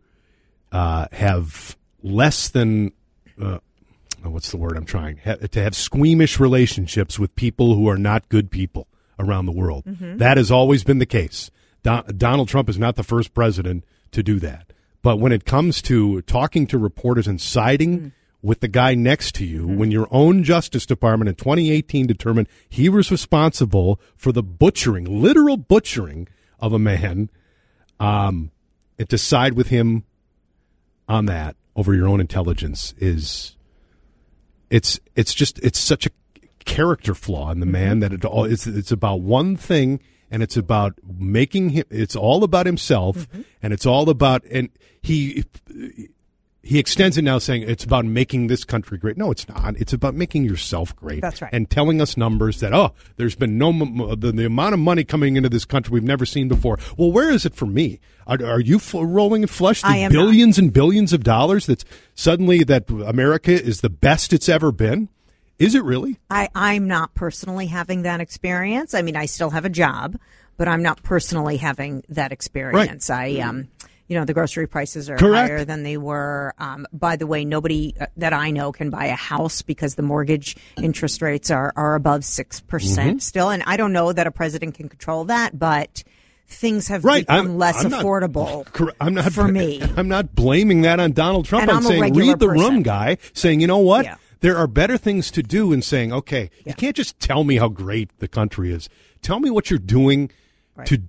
Speaker 8: have less than what's the word I'm trying? To have squeamish relationships with people who are not good people around the world. That has always been the case. Donald Trump is not the first president to do that. But when it comes to talking to reporters and siding with the guy next to you, when your own Justice Department in 2018 determined he was responsible for the butchering, literal butchering of a man, and to side with him on that over your own intelligence is... It's such a character flaw in the man that it's about one thing, and it's about making him. It's all about himself, and it's all about, and he extends it now, saying it's about making this country great. No, it's not. It's about making yourself great.
Speaker 7: That's right.
Speaker 8: And telling us numbers that there's been the amount of money coming into this country we've never seen before. Well, where is it for me? Are you rolling in flush the billions and billions of dollars that's suddenly that America is the best it's ever been? Is it really?
Speaker 7: I'm not personally having that experience. I mean, I still have a job, but I'm not personally having that experience. Right. The grocery prices are higher than they were. By the way, nobody that I know can buy a house because the mortgage interest rates are above 6% still. And I don't know that a president can control that, but things have become less affordable for me.
Speaker 8: I'm not blaming that on Donald Trump.
Speaker 7: And
Speaker 8: I'm saying read the room guy, saying, you know what?
Speaker 7: Yeah.
Speaker 8: There are better things to do, and saying, okay, you can't just tell me how great the country is. Tell me what you're doing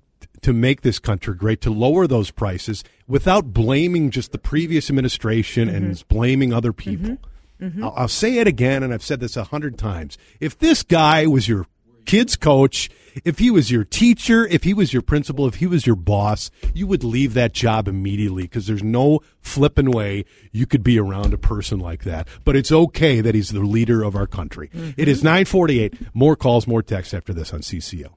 Speaker 8: to make this country great, to lower those prices without blaming just the previous administration and blaming other people. I'll say it again, and I've said this 100 times. If this guy was your kid's coach, if he was your teacher, if he was your principal, if he was your boss, you would leave that job immediately because there's no flipping way you could be around a person like that. But it's okay that he's the leader of our country. It is 9:48. More calls, more texts after this on CCO.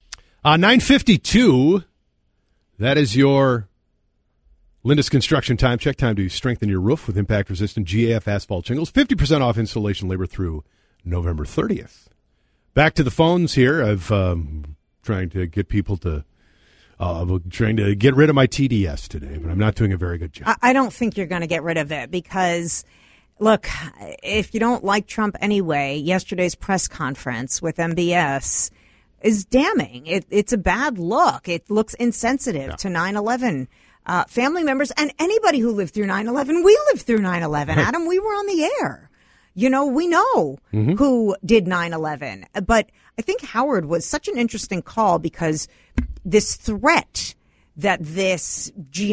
Speaker 8: 9:52. That is your Lindus Construction time check. Time to strengthen your roof with impact-resistant GAF asphalt shingles. 50% off installation labor through November 30th. Back to the phones here. I've trying to get people to trying to get rid of my TDS today, but I'm not doing a very good job.
Speaker 7: I don't think you're going to get rid of it because, look, if you don't like Trump anyway, yesterday's press conference with MBS is damning. It's a bad look. It looks insensitive to 9/11 family members and anybody who lived through 9/11. We lived through 9/11. Adam, we were on the air. You know, we know who did 9/11. But I think Howard was such an interesting call because this threat that this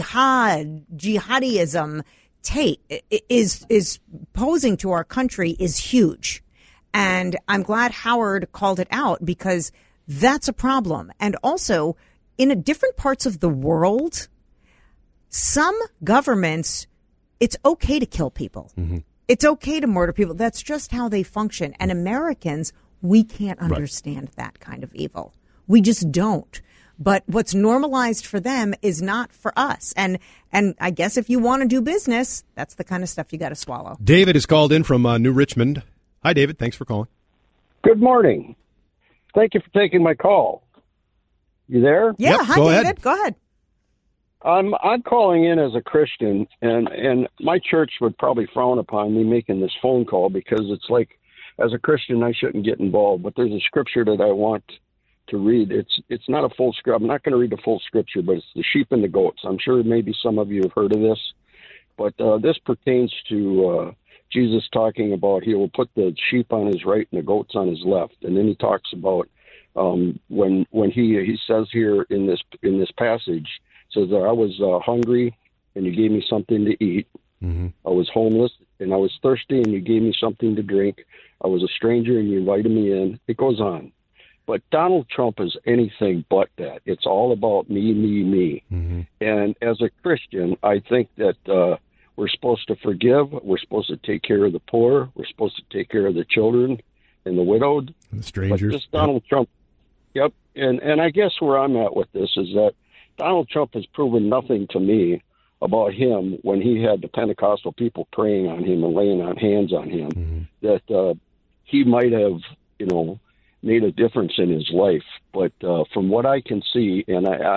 Speaker 7: jihadism is posing to our country is huge. And I'm glad Howard called it out because that's a problem. And also, in different parts of the world, some governments, it's okay to kill people. It's okay to murder people. That's just how they function. And Americans, we can't understand that kind of evil. We just don't. But what's normalized for them is not for us. And I guess if you want to do business, that's the kind of stuff you got to swallow.
Speaker 8: David is called in from New Richmond. Hi, David. Thanks for calling.
Speaker 21: Good morning. Thank you for taking my call. You there?
Speaker 7: Yeah.
Speaker 8: Yep,
Speaker 7: Hi,
Speaker 8: go
Speaker 7: David.
Speaker 8: ahead.
Speaker 7: Go ahead.
Speaker 21: I'm calling in as a Christian, and my church would probably frown upon me making this phone call because it's like, as a Christian, I shouldn't get involved. But there's a scripture that I want to read. It's not a full scripture. I'm not going to read the full scripture, but it's the sheep and the goats. I'm sure maybe some of you have heard of this, but this pertains to Jesus talking about he will put the sheep on his right and the goats on his left, and then he talks about when he says here in this passage. Says that I was hungry and you gave me something to eat. I was homeless and I was thirsty and you gave me something to drink. I was a stranger and you invited me in. It goes on. But Donald Trump is anything but that. It's all about me, me, me. And as a Christian, I think that we're supposed to forgive. We're supposed to take care of the poor. We're supposed to take care of the children and the widowed.
Speaker 8: And the strangers.
Speaker 21: But this Donald Trump, And I guess where I'm at with this is that Donald Trump has proven nothing to me about him when he had the Pentecostal people praying on him and laying on hands on him, that he might have, made a difference in his life. But from what I can see, and I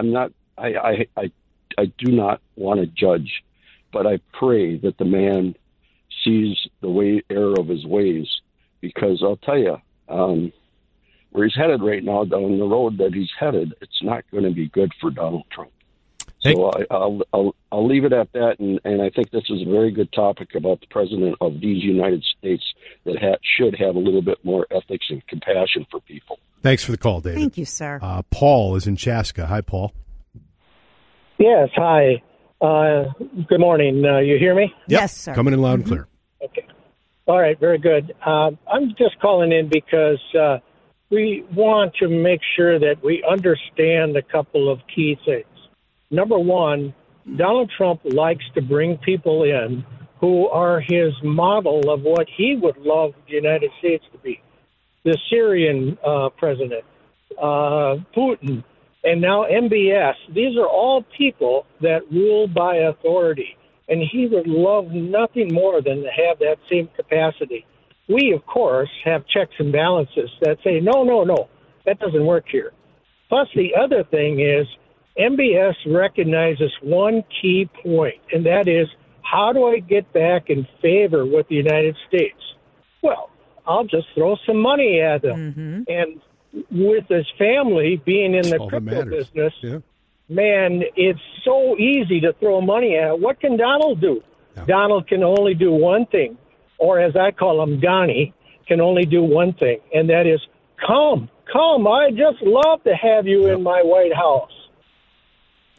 Speaker 21: do not want to judge, but I pray that the man sees the error of his ways, because I'll tell you, where he's headed right now, down the road that he's headed, it's not going to be good for Donald Trump. So I'll leave it at that, and I think this is a very good topic about the president of these United States that should have a little bit more ethics and compassion for people.
Speaker 8: Thanks for the call, David.
Speaker 7: Thank you, sir.
Speaker 8: Paul is in Chaska. Hi, Paul.
Speaker 22: Yes, hi. Good morning. You hear me?
Speaker 8: Yep.
Speaker 7: Yes, sir.
Speaker 8: Coming in loud and clear.
Speaker 22: Okay. All right, very good. I'm just calling in because we want to make sure that we understand a couple of key things. Number one, Donald Trump likes to bring people in who are his model of what he would love the United States to be. The Syrian president, Putin, and now MBS. These are all people that rule by authority, and he would love nothing more than to have that same capacity. We, of course, have checks and balances that say, no, that doesn't work here. Plus, the other thing is MBS recognizes one key point, and that is, how do I get back in favor with the United States? Well, I'll just throw some money at him. And with his family being in the crypto business, man, it's so easy to throw money at. What can Donald do? Yeah. Donald can only do one thing, or as I call him, Donnie, can only do one thing, and that is come. I just love to have you in my White House.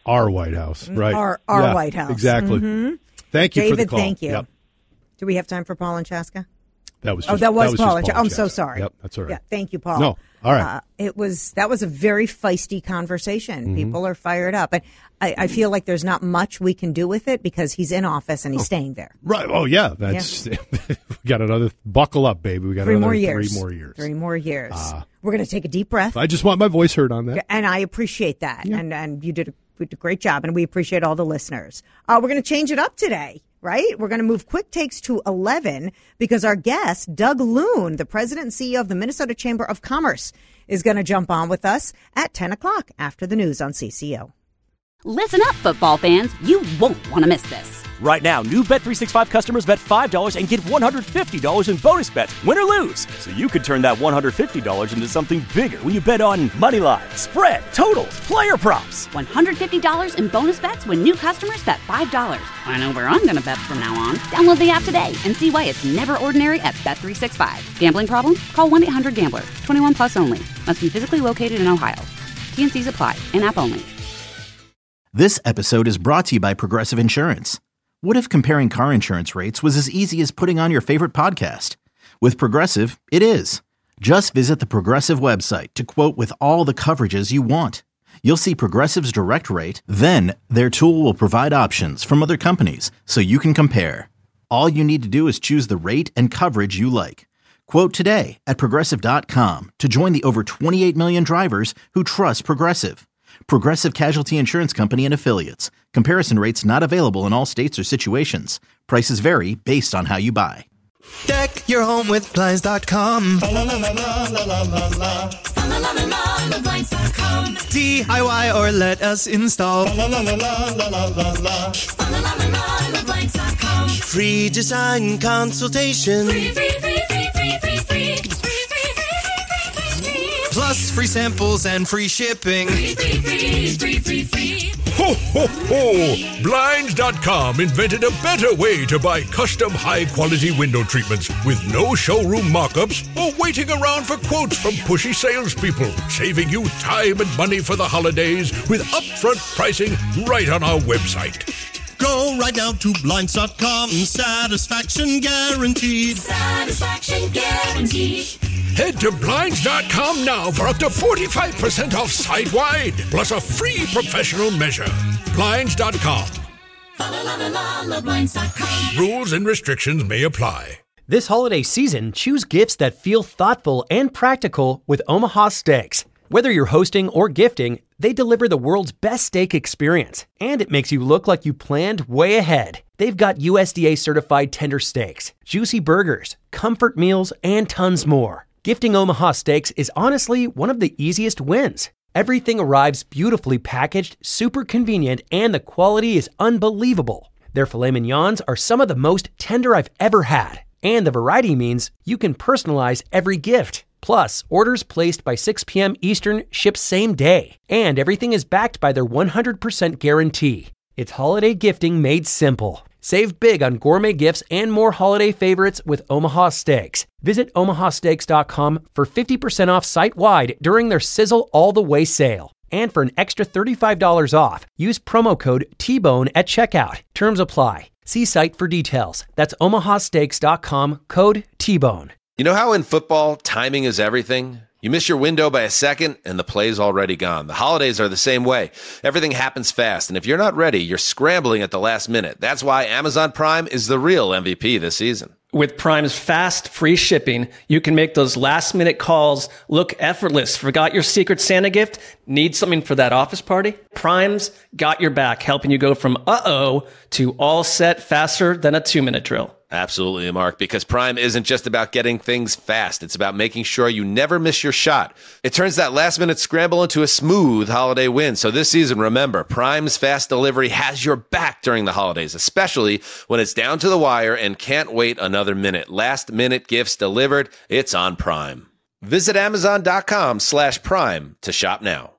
Speaker 8: Our White House, right?
Speaker 7: Our White House.
Speaker 8: Exactly.
Speaker 7: Mm-hmm.
Speaker 8: Thank you
Speaker 7: David,
Speaker 8: for the call.
Speaker 7: thank you.
Speaker 8: Yep.
Speaker 7: Do we have time for Paul and Chaska?
Speaker 8: That was
Speaker 7: Paul and Chaska. I'm so sorry.
Speaker 8: Yep, that's all right.
Speaker 7: Yeah, thank you, Paul.
Speaker 8: No, all right.
Speaker 7: That was a very feisty conversation.
Speaker 8: Mhm.
Speaker 7: People are fired up. But I feel like there's not much we can do with it because he's in office and he's staying there.
Speaker 8: Right. Oh, yeah. That's we got another. Buckle up, baby. We got
Speaker 7: 3
Speaker 8: another
Speaker 7: more years.
Speaker 8: 3 more years.
Speaker 7: 3 more years. We're going to take a deep breath.
Speaker 8: I just want my voice heard on that.
Speaker 7: And I appreciate that. Yeah. And you did a great job. And we appreciate all the listeners. We're going to change it up today. Right? We're going to move quick takes to 11 because our guest, Doug Loon, the president and CEO of the Minnesota Chamber of Commerce, is going to jump on with us at 10 o'clock after the news on CCO.
Speaker 1: Listen up, football fans. You won't want to miss this.
Speaker 2: Right now, new Bet365 customers bet $5 and get $150 in bonus bets, win or lose. So you could turn that $150 into something bigger when you bet on money line, spread, totals, player props.
Speaker 1: $150 in bonus bets when new customers bet $5. I know where I'm going to bet from now on. Download the app today and see why it's never ordinary at Bet365. Gambling problem? Call 1-800-GAMBLER. 21 plus only. Must be physically located in Ohio. T&Cs apply. In-app only.
Speaker 3: This episode is brought to you by Progressive Insurance. What if comparing car insurance rates was as easy as putting on your favorite podcast? With Progressive, it is. Just visit the Progressive website to quote with all the coverages you want. You'll see Progressive's direct rate, then their tool will provide options from other companies so you can compare. All you need to do is choose the rate and coverage you like. Quote today at Progressive.com to join the over 28 million drivers who trust Progressive. Progressive Casualty Insurance Company and Affiliates. Comparison rates not available in all states or situations. Prices vary based on how you buy.
Speaker 4: Deck your home with Blinds.com. DIY or let us install. Free design consultation. Plus free samples and free shipping.
Speaker 5: Ho, ho, ho! Blinds.com invented a better way to buy custom high-quality window treatments with no showroom mock-ups or waiting around for quotes from pushy salespeople, saving you time and money for the holidays with upfront pricing right on our website.
Speaker 4: Go right now to Blinds.com. Satisfaction guaranteed.
Speaker 6: Satisfaction guaranteed.
Speaker 5: Head to Blinds.com now for up to 45% off site-wide, plus a free professional measure. Blinds.com.
Speaker 6: Blinds.com.
Speaker 5: Rules and restrictions may apply.
Speaker 12: This holiday season, choose gifts that feel thoughtful and practical with Omaha Steaks. Whether you're hosting or gifting, they deliver the world's best steak experience, and it makes you look like you planned way ahead. They've got USDA certified tender steaks, juicy burgers, comfort meals, and tons more. Gifting Omaha Steaks is honestly one of the easiest wins. Everything arrives beautifully packaged, super convenient, and the quality is unbelievable. Their filet mignons are some of the most tender I've ever had, and the variety means you can personalize every gift. Plus, orders placed by 6 p.m. Eastern ship same day, and everything is backed by their 100% guarantee. It's holiday gifting made simple. Save big on gourmet gifts and more holiday favorites with Omaha Steaks. Visit omahasteaks.com for 50% off site-wide during their Sizzle All the Way sale. And for an extra $35 off, use promo code TBONE at checkout. Terms apply. See site for details. That's omahasteaks.com, code TBONE.
Speaker 13: You know how in football, timing is everything? You miss your window by a second, and the play's already gone. The holidays are the same way. Everything happens fast, and if you're not ready, you're scrambling at the last minute. That's why Amazon Prime is the real MVP this season.
Speaker 23: With Prime's fast, free shipping, you can make those last-minute calls look effortless. Forgot your Secret Santa gift? Need something for that office party? Prime's got your back, helping you go from uh-oh to all set faster than a 2-minute drill.
Speaker 13: Absolutely, Mark, because Prime isn't just about getting things fast. It's about making sure you never miss your shot. It turns that last-minute scramble into a smooth holiday win. So this season, remember, Prime's fast delivery has your back during the holidays, especially when it's down to the wire and can't wait another minute. Last-minute gifts delivered. It's on Prime. Visit Amazon.com/Prime to shop now.